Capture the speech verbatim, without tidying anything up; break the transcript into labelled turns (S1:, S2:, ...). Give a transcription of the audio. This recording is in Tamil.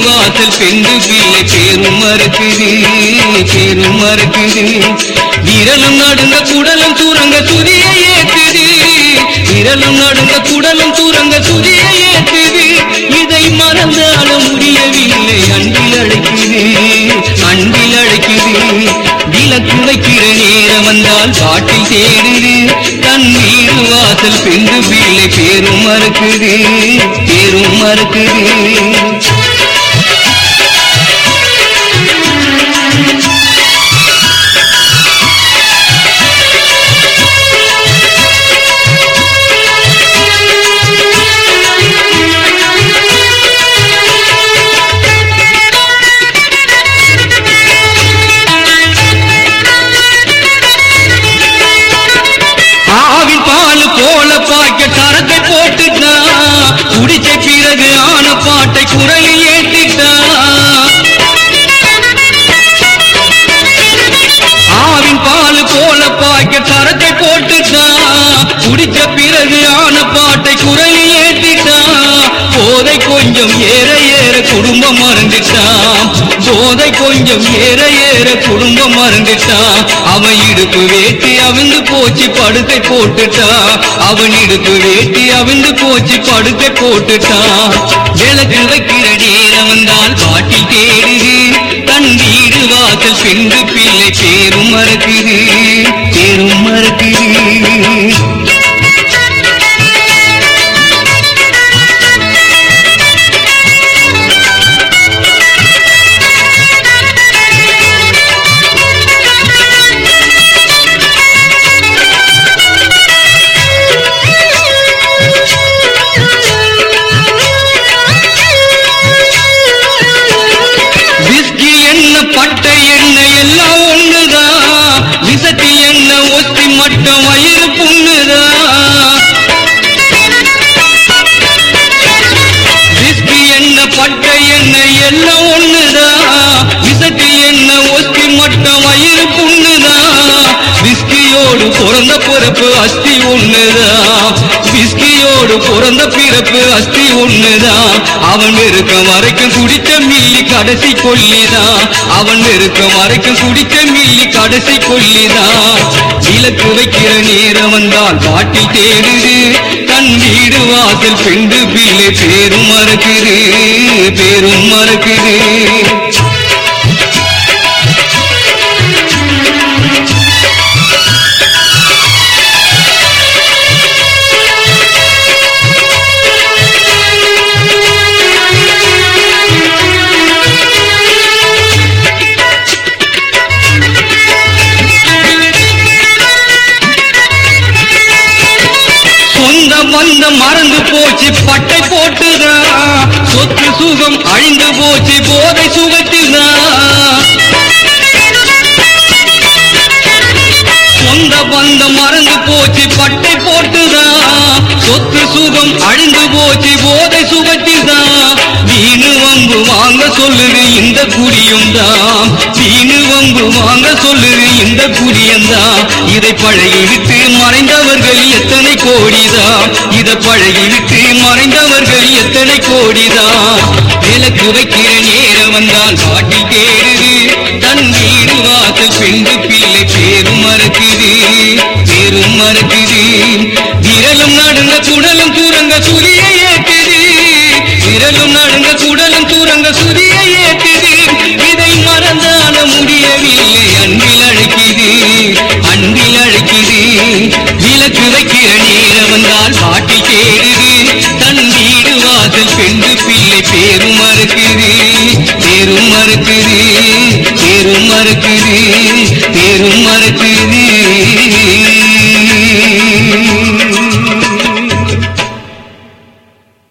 S1: வாசல் பெண்டு பிள்ளை பேரும் மறுக்குது பேரும் மறுக்குது விரலும் நடுங்க குடலும் தூரங்க துதியை ஏற்றுது விரலும் நடுங்க குடலும் தூரங்க துதியை ஏற்றுது இதை மறந்தால முடியவில்லை அன்பில் அழைக்குது அன்பில் அழைக்குது விளக்கு வைக்கிற நேரம் வந்தால் பாட்டில் தேடுது தன் வீடு வாசல் பெண்டு பிள்ளை பேரும் மறுக்குது பேரும் மறுக்குது தரத்தை போட்டுட்டா குடிச்ச பிறகு ஆன பாட்டை குரலில் ஏற்றிட்டா ஆவின் பால் போல பாய்க்க தரத்தை போட்டுட்டா குடிச்ச பிறகு ஆன பாட்டை குரலில் ஏற்றிட்டா போதை கொஞ்சம் ஏற ஏற குடும்பம் மறந்துட்டான் போதை கொஞ்சம் ஏற ஏற குடும்பம் மறந்துட்டான் அவன் இடுப்பு வேட்டி அவிந்து போச்சு படுக்கை போட்டுட்டா அவன் இடுப்பு வேட்டி அவிந்து போச்சு படுக்கை போட்டுட்டான் விளக்கு வைக்கிற நேரம் வந்தால் பாட்டில் தேடுது தன் வீடு வாசல் பெண்டு பிள்ளை பேரும் மறுக்குது பேரும் மறுக்குது பட்டை என்ன எல்லாம் ஒண்ணுதான் விசத்தி என்ன ஒத்தி மட்டும் வயிறு புண்ணுதான் விஸ்கி என்ன பட்டை என்ன எல்லாம் ஒண்ணுதான் விசத்தி என்ன ஒத்தி மட்டும் வயிறு புண்ணுதான் விஸ்கியோடு பிறந்த பிறப்பு அஸ்தி ஒண்ணுதான் விஸ்கியோடு பிறந்த பிறப்பு அஸ்தி ஒண்ணுதான் அவன் இருக்கும் வரைக்கும் குடித்த மில்லி கடைசி கொல்லிதான் அவன் இருக்கும் வரைக்கும் குடித்த மில்லி கடைசி கொல்லிதான் விளக்கு வைக்கிற நேரம் வந்தால் பாட்டில் தேடுது தன் வீடு வாசல் பெண்டு பிள்ளை பேரும் மறுக்குது பேரும் மறுக்குது வந்த மறந்து போச்சு பட்டை போட்டுதான் சொத்து சுகம் அழிந்து போச்சு போதை சுகத்துதான் சொந்த பந்தம் மறந்து போச்சு பட்டை போட்டுதான் சொத்து சுகம் அழிந்து போச்சு போதை சுகத்துதான் வீணு வம்பு வாங்க சொல்லுது இந்த குடியும் தான் வீணு வம்பு வாங்க சொல்லுது இந்த குடியும் தான் இதை பழகிவிட்டு மறைந்தவர்கள் எத்தனை கோடிதான் இதை பழகிவிட்டு மறைந்தவர்கள் எத்தனை கோடிதான் விளக்கு வைக்கிற நேரம் வந்தால் பாட்டில் தேடுது தன் வீடு வாசல் பெண்டு பிள்ளை பேரும் மறுக்குது பேரும் மறுக்குது விரலும் நடுங்க குடலும் தூரங்க சுரியை ஏற்றுது விரலும் நடுங்க குடலும் தூரங்க சுரியை ஏற்றுது இதை மறந்தால முடியவில்லை அன்பில் அழைக்குது அன்பில் அழைக்குது விளக்கு வைக்கிற நேரம் வந்தால் பாட்டில்